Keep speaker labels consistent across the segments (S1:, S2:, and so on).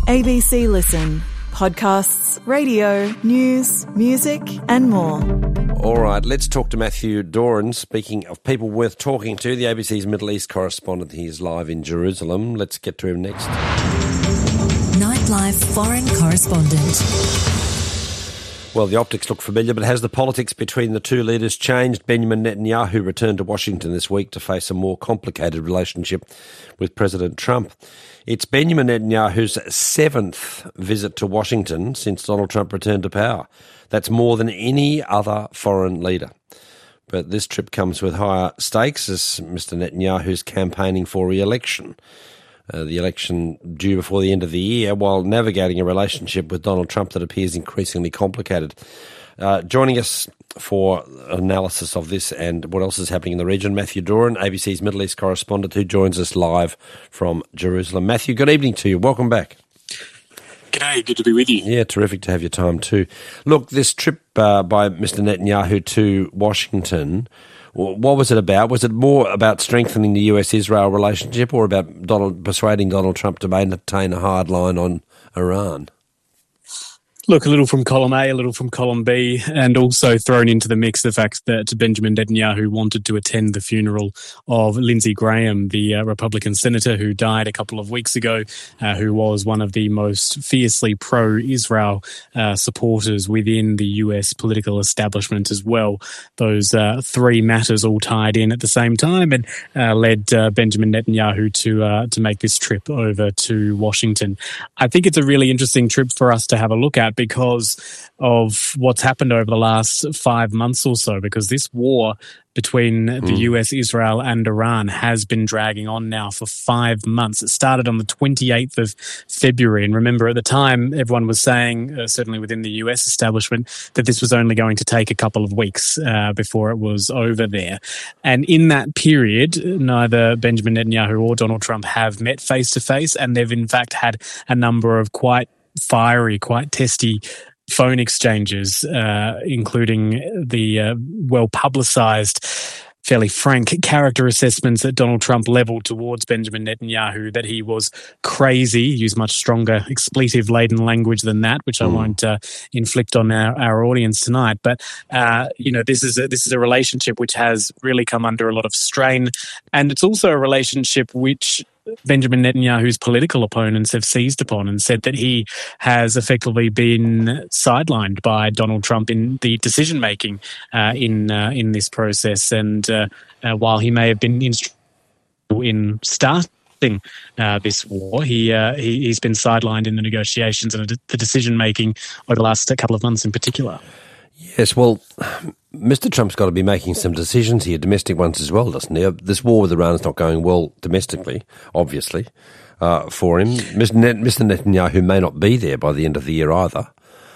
S1: ABC Listen. Podcasts, radio, news, music and more.
S2: All right, let's talk to Matthew Doran. Speaking of people worth talking to, the ABC's Middle East correspondent. He is live in Jerusalem. Let's get to him next.
S3: Nightlife foreign correspondent.
S2: Well, the optics look familiar, but has the politics between the two leaders changed? Benjamin Netanyahu returned to Washington this week to face a more complicated relationship with President Trump. It's Benjamin Netanyahu's seventh visit to Washington since Donald Trump returned to power. That's more than any other foreign leader. But this trip comes with higher stakes as Mr. Netanyahu's campaigning for re-election. The election due before the end of the year, while navigating a relationship with Donald Trump that appears increasingly complicated. Joining us for analysis of this and what else is happening in the region, Matthew Doran, ABC's Middle East correspondent, who joins us live from Jerusalem. Matthew, good evening to you. Welcome back.
S4: G'day, good to be with you.
S2: Yeah, terrific to have your time too. Look, this trip by Mr. Netanyahu to Washington, what was it about? Was it more about strengthening the US-Israel relationship or about persuading Donald Trump to maintain a hard line on Iran?
S4: Look, a little from column A, a little from column B, and also thrown into the mix the fact that Benjamin Netanyahu wanted to attend the funeral of Lindsey Graham, the Republican senator who died a couple of weeks ago, who was one of the most fiercely pro-Israel supporters within the US political establishment as well. Those three matters all tied in at the same time and led Benjamin Netanyahu to make this trip over to Washington. I think it's a really interesting trip for us to have a look at, because of what's happened over the last 5 months or so, because this war between the US, Israel and Iran has been dragging on now for 5 months. It started on the 28th of February. And remember, at the time, everyone was saying, certainly within the US establishment, that this was only going to take a couple of weeks before it was over there. And in that period, neither Benjamin Netanyahu or Donald Trump have met face-to-face, and they've in fact had a number of quite fiery, quite testy phone exchanges, including the well-publicized, fairly frank character assessments that Donald Trump leveled towards Benjamin Netanyahu, that he was crazy, used much stronger expletive-laden language than that, which I won't inflict on our audience tonight. But, this is a relationship which has really come under a lot of strain. And it's also a relationship which Benjamin Netanyahu's political opponents have seized upon and said that he has effectively been sidelined by Donald Trump in the decision-making in this process. And while he may have been instrumental in starting this war, he's been sidelined in the negotiations and the decision-making over the last couple of months in particular.
S2: Yes, well, Mr. Trump's got to be making some decisions here, domestic ones as well, doesn't he? This war with Iran is not going well domestically, obviously, for him. Mr. Netanyahu may not be there by the end of the year either.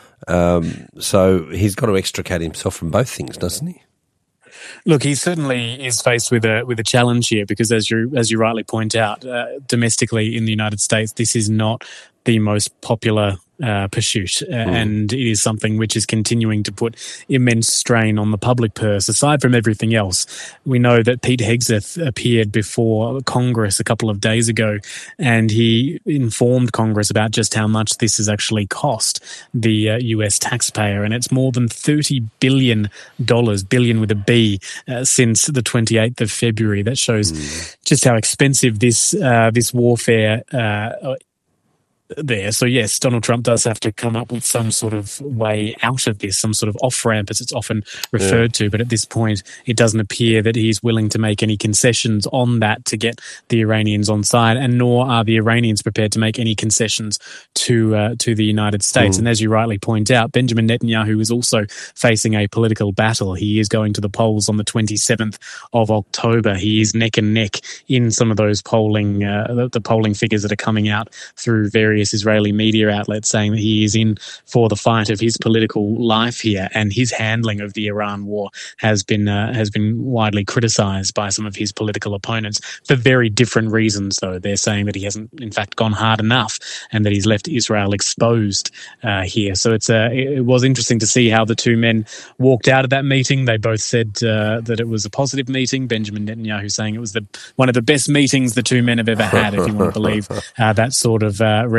S2: So he's got to extricate himself from both things, doesn't he?
S4: Look, he certainly is faced with a challenge here, because as you rightly point out, domestically in the United States, this is not the most popular pursuit, and it is something which is continuing to put immense strain on the public purse. Aside from everything else, we know that Pete Hegseth appeared before Congress a couple of days ago, and he informed Congress about just how much this has actually cost the US taxpayer, and it's more than $30 billion, billion with a B, since the 28th of February. That shows just how expensive this warfare there. So yes, Donald Trump does have to come up with some sort of way out of this, some sort of off-ramp as it's often referred to. But at this point, it doesn't appear that he's willing to make any concessions on that to get the Iranians on side, and nor are the Iranians prepared to make any concessions to the United States. And as you rightly point out, Benjamin Netanyahu is also facing a political battle. He is going to the polls on the 27th of October. He is neck and neck in some of those polling, the polling figures that are coming out through various Israeli media outlets, saying that he is in for the fight of his political life here, and his handling of the Iran war has been widely criticised by some of his political opponents for very different reasons. Though they're saying that he hasn't, in fact, gone hard enough, and that he's left Israel exposed here. So it was interesting to see how the two men walked out of that meeting. They both said that it was a positive meeting. Benjamin Netanyahu saying it was one of the best meetings the two men have ever had, if you want to believe that sort of rhetoric.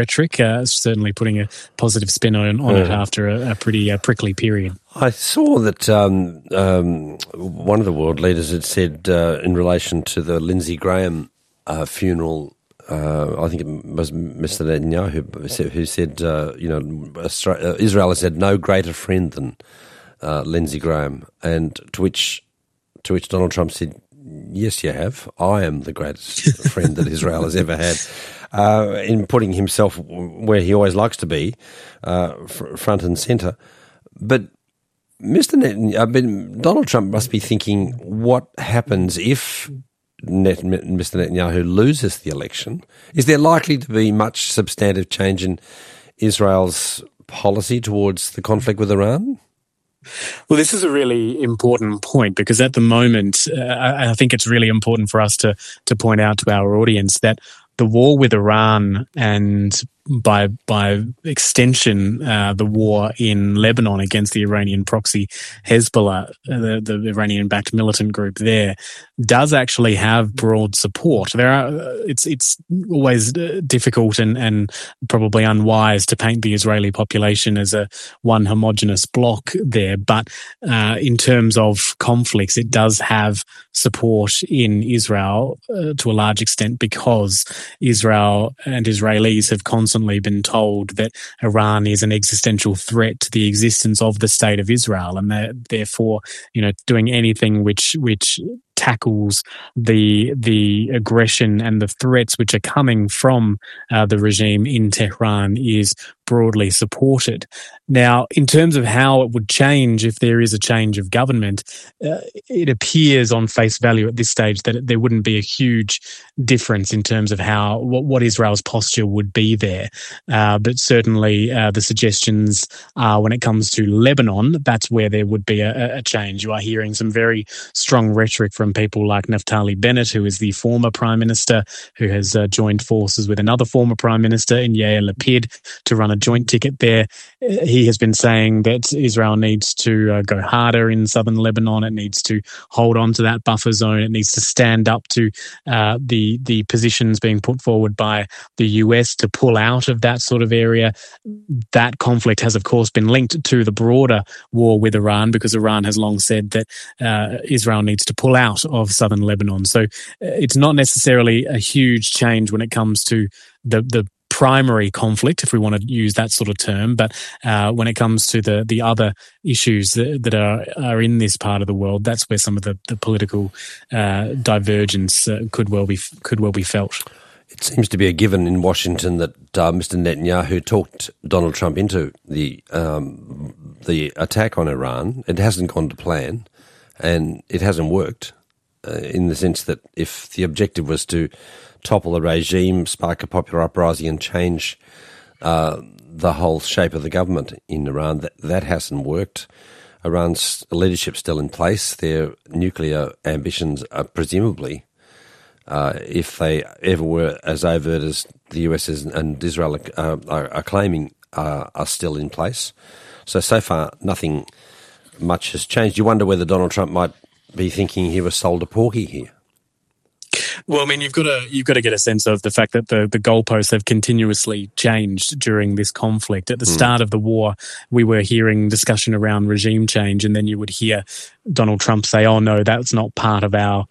S4: rhetoric, certainly putting a positive spin on it after a pretty prickly period.
S2: I saw that one of the world leaders had said in relation to the Lindsey Graham funeral, I think it was Mr. Netanyahu who said, Israel has had no greater friend than Lindsey Graham, and to which Donald Trump said, yes, you have. I am the greatest friend that Israel has ever had, in putting himself where he always likes to be, front and centre. But Donald Trump must be thinking, what happens if Mr. Netanyahu loses the election? Is there likely to be much substantive change in Israel's policy towards the conflict with Iran?
S4: Well, this is a really important point, because at the moment, I think it's really important for us to point out to our audience that the war with Iran, and by extension, the war in Lebanon against the Iranian proxy Hezbollah, the Iranian-backed militant group there, does actually have broad support. It's always difficult and probably unwise to paint the Israeli population as one homogenous bloc there, but in terms of conflicts, it does have support in Israel to a large extent, because Israel and Israelis have constantly been told that Iran is an existential threat to the existence of the state of Israel, and therefore, doing anything which tackles the aggression and the threats which are coming from the regime in Tehran is broadly supported. Now, in terms of how it would change if there is a change of government, it appears on face value at this stage that there wouldn't be a huge difference in terms of what Israel's posture would be there. But certainly the suggestions are, when it comes to Lebanon, that's where there would be a change. You are hearing some very strong rhetoric from people like Naftali Bennett, who is the former Prime Minister, who has joined forces with another former Prime Minister in Yair Lapid to run a joint ticket there. He has been saying that Israel needs to go harder in southern Lebanon. It needs to hold on to that buffer zone. It needs to stand up to the positions being put forward by the US to pull out of that sort of area. That conflict has, of course, been linked to the broader war with Iran, because Iran has long said that Israel needs to pull out of southern Lebanon. So it's not necessarily a huge change when it comes to the primary conflict, if we want to use that sort of term, but when it comes to the other issues that are in this part of the world, that's where some of the political divergence could well be felt.
S2: It seems to be a given in Washington that Mr. Netanyahu talked Donald Trump into the attack on Iran. It hasn't gone to plan, and it hasn't worked, in the sense that if the objective was to topple the regime, spark a popular uprising and change the whole shape of the government in Iran, that hasn't worked. Iran's leadership's still in place. Their nuclear ambitions are presumably, if they ever were as overt as the US and Israel are claiming, are still in place. So far, nothing much has changed. You wonder whether Donald Trump might be thinking he was sold a porky here.
S4: Well, I mean, you've got to get a sense of the fact that the goalposts have continuously changed during this conflict. At the start of the war, we were hearing discussion around regime change, and then you would hear Donald Trump say, "Oh no, that's not part of our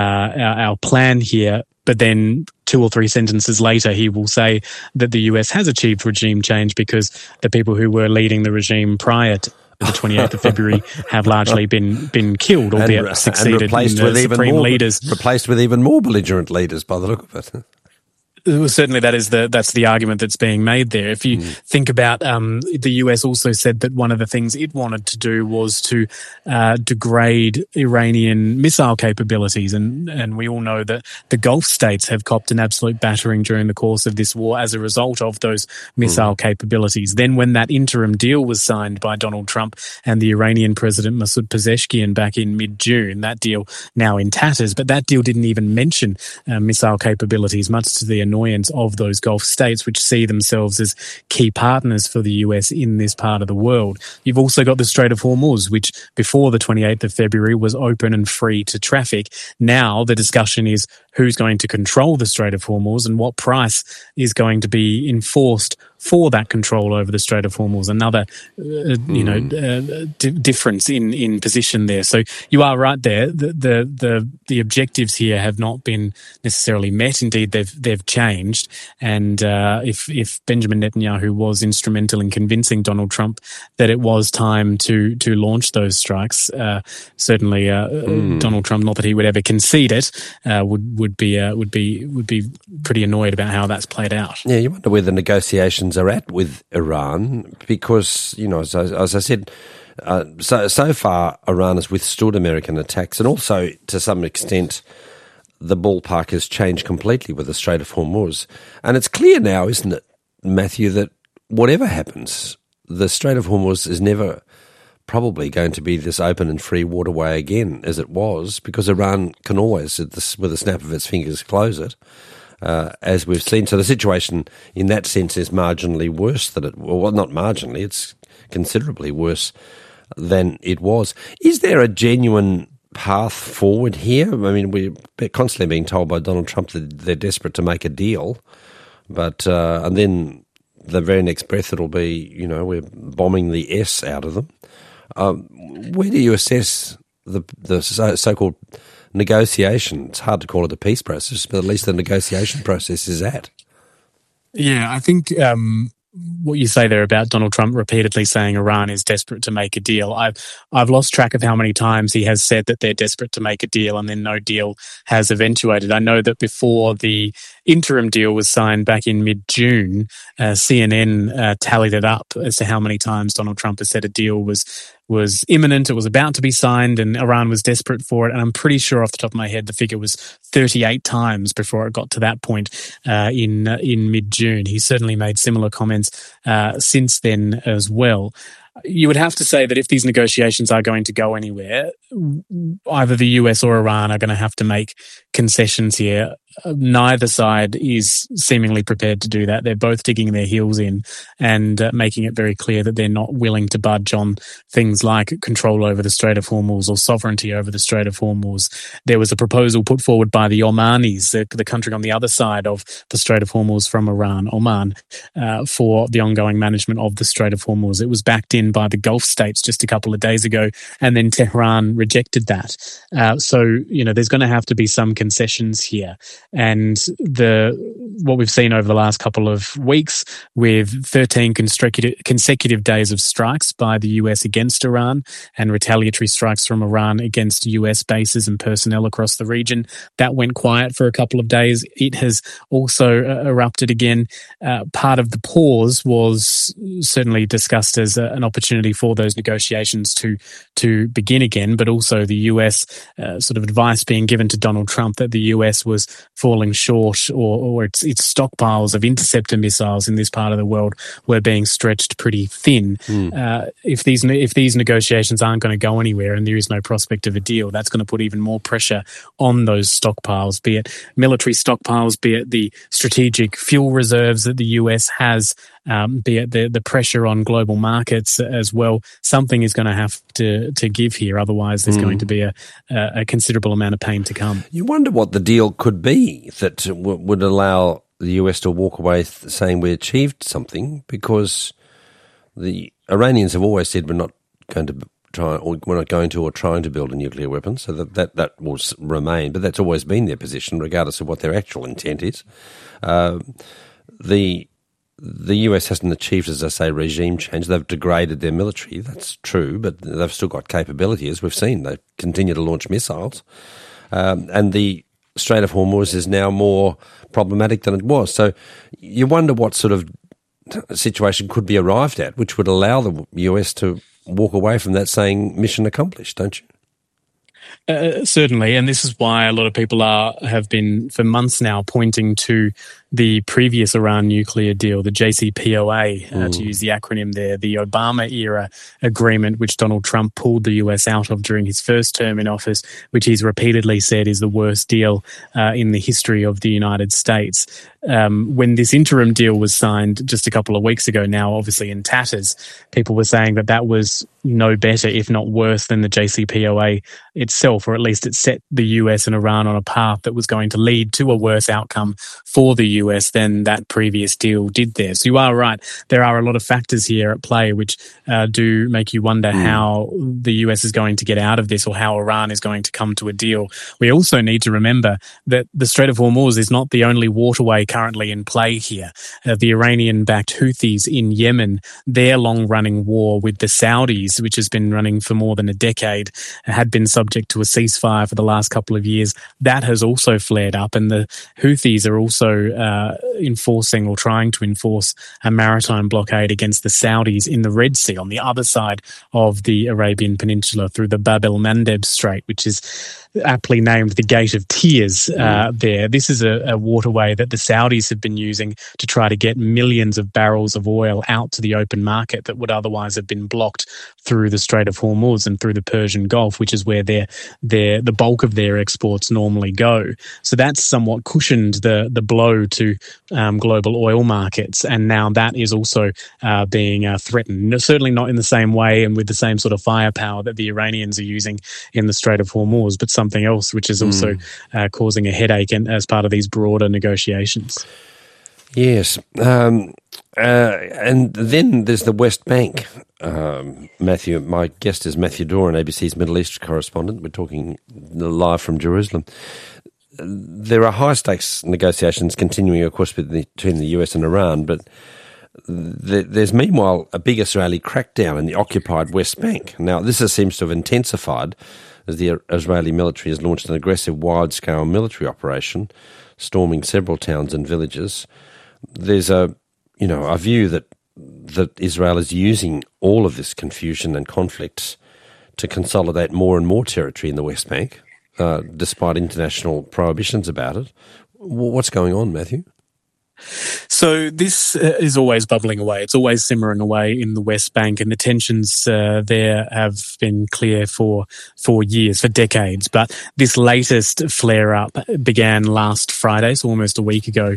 S4: plan here." But then 2 or 3 sentences later, he will say that the US has achieved regime change because the people who were leading the regime prior to the 28th of February have largely been killed, albeit succeeded
S2: replaced
S4: in
S2: with even
S4: supreme
S2: more
S4: leaders.
S2: Replaced with even more belligerent leaders, by the look of it.
S4: Well, certainly that's the argument that's being made there. If you think about the US also said that one of the things it wanted to do was to degrade Iranian missile capabilities, and we all know that the Gulf states have copped an absolute battering during the course of this war as a result of those missile capabilities. Then when that interim deal was signed by Donald Trump and the Iranian President Masoud Pezeshkian back in mid-June, that deal now in tatters, but that deal didn't even mention missile capabilities, much to the annoyance of those Gulf states, which see themselves as key partners for the US in this part of the world. You've also got the Strait of Hormuz, which before the 28th of February was open and free to traffic. Now the discussion is who's going to control the Strait of Hormuz and what price is going to be enforced for that control over the Strait of Hormuz. Another, difference in position there. So you are right there. The objectives here have not been necessarily met. Indeed, they've changed. And if Benjamin Netanyahu was instrumental in convincing Donald Trump that it was time to launch those strikes, certainly Donald Trump, not that he would ever concede it, would be pretty annoyed about how that's played out.
S2: Yeah, you wonder where the negotiations are at with Iran, because, as I said, so far Iran has withstood American attacks, and also to some extent the ballpark has changed completely with the Strait of Hormuz. And it's clear now, isn't it, Matthew, that whatever happens, the Strait of Hormuz is never probably going to be this open and free waterway again as it was, because Iran can always, with a snap of its fingers, close it. As we've seen. So the situation in that sense is marginally worse than not marginally, it's considerably worse than it was. Is there a genuine path forward here? I mean, we're constantly being told by Donald Trump that they're desperate to make a deal, but and then the very next breath it'll be, we're bombing the S out of them. Where do you assess the so-called negotiation? It's hard to call it a peace process, but at least the negotiation process is at.
S4: Yeah, I think what you say there about Donald Trump repeatedly saying Iran is desperate to make a deal. I've lost track of how many times he has said that they're desperate to make a deal and then no deal has eventuated. I know that before the interim deal was signed back in mid-June, CNN tallied it up as to how many times Donald Trump has said a deal was imminent, it was about to be signed, and Iran was desperate for it. And I'm pretty sure off the top of my head the figure was 38 times before it got to that point in mid-June. He certainly made similar comments since then as well. You would have to say that if these negotiations are going to go anywhere, either the US or Iran are going to have to make concessions here. Neither side is seemingly prepared to do that. They're both digging their heels in and making it very clear that they're not willing to budge on things like control over the Strait of Hormuz or sovereignty over the Strait of Hormuz. There was a proposal put forward by the Omanis, the country on the other side of the Strait of Hormuz from Iran, Oman, for the ongoing management of the Strait of Hormuz. It was backed in by the Gulf states just a couple of days ago, and then Tehran rejected that. So, there's going to have to be some concessions here. And what we've seen over the last couple of weeks, with 13 consecutive days of strikes by the US against Iran and retaliatory strikes from Iran against US bases and personnel across the region, that went quiet for a couple of days. It has also erupted again. Part of the pause was certainly discussed as an opportunity for those negotiations to begin again, but also the US sort of advice being given to Donald Trump that the US was falling short, or its stockpiles of interceptor missiles in this part of the world were being stretched pretty thin. If these negotiations aren't going to go anywhere and there is no prospect of a deal, that's going to put even more pressure on those stockpiles, be it military stockpiles, be it the strategic fuel reserves that the US has, be it the pressure on global markets as well. Something is going to have to give here, otherwise there's going to be a considerable amount of pain to come.
S2: You wonder what the deal could be that would allow the US to walk away saying we achieved something, because the Iranians have always said we're not going to or trying to build a nuclear weapon, so that will remain, but that's always been their position regardless of what their actual intent is. The US hasn't achieved, as I say, regime change. They've degraded their military, that's true, but they've still got capability, as we've seen. They continue to launch missiles. And the Strait of Hormuz is now more problematic than it was. So you wonder what sort of situation could be arrived at, which would allow the US to walk away from that saying mission accomplished, don't you?
S4: Certainly, and this is why a lot of people have been for months now pointing to the previous Iran nuclear deal, the JCPOA, to use the acronym there, the Obama-era agreement, which Donald Trump pulled the US out of during his first term in office, which he's repeatedly said is the worst deal in the history of the United States. When this interim deal was signed just a couple of weeks ago, now obviously in tatters, people were saying that that was no better, if not worse, than the JCPOA itself, or at least it set the US and Iran on a path that was going to lead to a worse outcome for the US than that previous deal did there. So you are right. There are a lot of factors here at play which do make you wonder how the US is going to get out of this, or how Iran is going to come to a deal. We also need to remember that the Strait of Hormuz is not the only waterway currently in play here. The Iranian-backed Houthis in Yemen, their long-running war with the Saudis, which has been running for more than a decade, had been subject to a ceasefire for the last couple of years. That has also flared up, and the Houthis are also enforcing or trying to enforce a maritime blockade against the Saudis in the Red Sea on the other side of the Arabian Peninsula through the Bab el-Mandeb Strait, which is aptly named the Gate of Tears there. This is a waterway that the Saudis have been using to try to get millions of barrels of oil out to the open market that would otherwise have been blocked through the Strait of Hormuz and through the Persian Gulf, which is where the bulk of their exports normally go. So that's somewhat cushioned the blow to global oil markets, and now that is also being threatened. Certainly not in the same way and with the same sort of firepower that the Iranians are using in the Strait of Hormuz, but something else which is also causing a headache as part of these broader negotiations.
S2: Yes. And then there's the West Bank. Matthew, my guest is Matthew Doran, ABC's Middle East correspondent. We're talking live from Jerusalem. There are high-stakes negotiations continuing, of course, between the US and Iran, but there's meanwhile a big Israeli crackdown in the occupied West Bank. Now, this seems to have intensified as the Israeli military has launched an aggressive wide-scale military operation, storming several towns and villages. There's a view that Israel is using all of this confusion and conflict to consolidate more and more territory in the West Bank, despite international prohibitions about it. What's going on, Matthew?
S4: So this is always bubbling away. It's always simmering away in the West Bank, and the tensions there have been clear for years, for decades. But this latest flare-up began last Friday, so almost a week ago,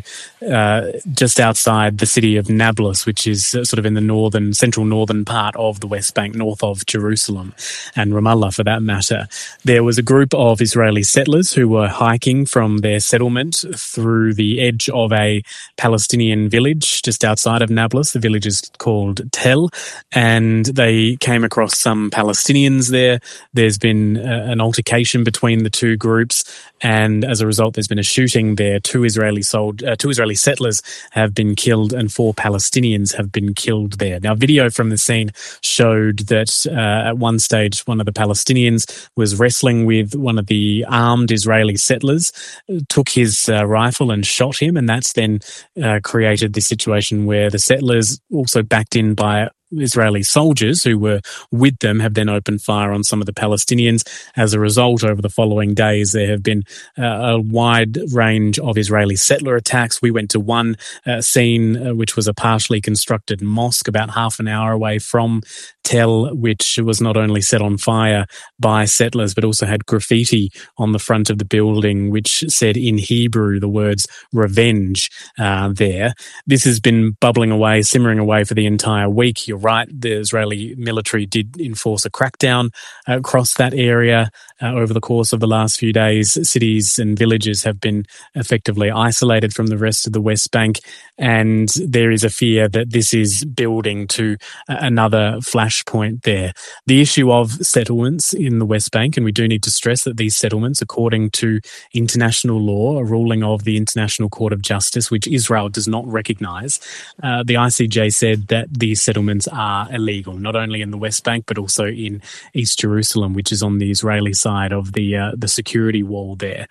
S4: just outside the city of Nablus, which is sort of in the central northern part of the West Bank, north of Jerusalem and Ramallah for that matter. There was a group of Israeli settlers who were hiking from their settlement through the edge of a Palestinian village just outside of Nablus. The village is called Tel, and they came across some Palestinians there. There's been an altercation between the two groups, and as a result, there's been a shooting there. Two Israeli settlers have been killed, and 4 Palestinians have been killed there. Now, video from the scene showed that at one stage, one of the Palestinians was wrestling with one of the armed Israeli settlers, took his rifle and shot him, and that's then created this situation where the settlers, also backed in by Israeli soldiers who were with them, have then opened fire on some of the Palestinians. As a result, over the following days, there have been a wide range of Israeli settler attacks. We went to one scene, which was a partially constructed mosque about half an hour away from Tel, which was not only set on fire by settlers, but also had graffiti on the front of the building, which said in Hebrew the words revenge there. This has been bubbling away, simmering away for the entire week. You're right, the Israeli military did enforce a crackdown across that area over the course of the last few days. Cities and villages have been effectively isolated from the rest of the West Bank, and there is a fear that this is building to another flashpoint there. The issue of settlements in the West Bank, and we do need to stress that these settlements, according to international law, a ruling of the International Court of Justice, which Israel does not recognise, the ICJ said that these settlements are illegal, not only in the West Bank, but also in East Jerusalem, which is on the Israeli side of the security wall there.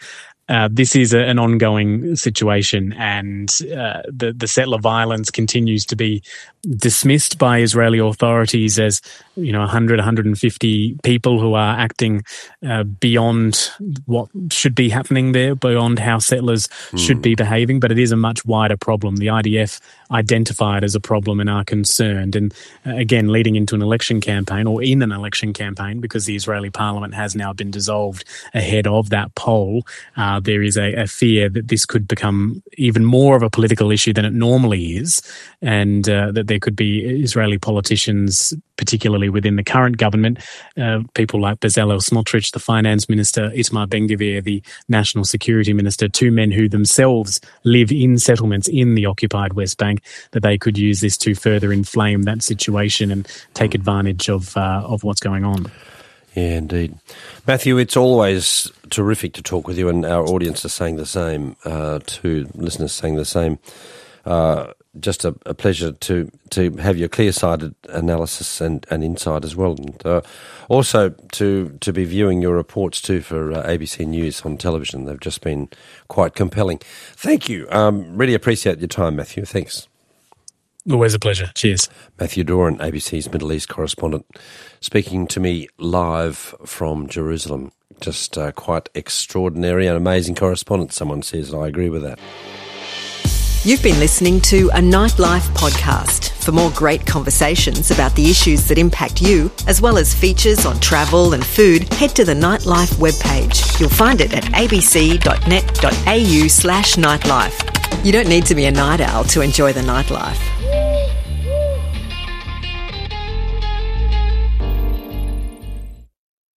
S4: this is an ongoing situation, and the settler violence continues to be dismissed by Israeli authorities as 100, 150 people who are acting beyond what should be happening there, beyond how settlers should be behaving. But it is a much wider problem. The IDF identify it as a problem and are concerned. And again, leading into an election campaign, or in an election campaign, because the Israeli parliament has now been dissolved ahead of that poll, there is a fear that this could become even more of a political issue than it normally is, and that there could be Israeli politicians, particularly within the current government, people like Bezalel Smotrich, the finance minister, Itamar Ben-Gvir, the national security minister, two men who themselves live in settlements in the occupied West Bank, that they could use this to further inflame that situation and take advantage of what's going on.
S2: Yeah, indeed. Matthew, it's always terrific to talk with you, and our audience is saying the same, too, listeners saying the same. Just a pleasure to have your clear-sighted analysis and insight as well. And also to be viewing your reports too for ABC News on television. They've just been quite compelling. Thank you. Really appreciate your time, Matthew. Thanks.
S4: Always a pleasure. Cheers.
S2: Matthew Doran, ABC's Middle East correspondent, speaking to me live from Jerusalem. Just quite extraordinary and amazing correspondent, someone says, and I agree with that.
S5: You've been listening to a Nightlife podcast. For more great conversations about the issues that impact you, as well as features on travel and food, head to the Nightlife webpage. You'll find it at abc.net.au/nightlife. You don't need to be a night owl to enjoy the Nightlife.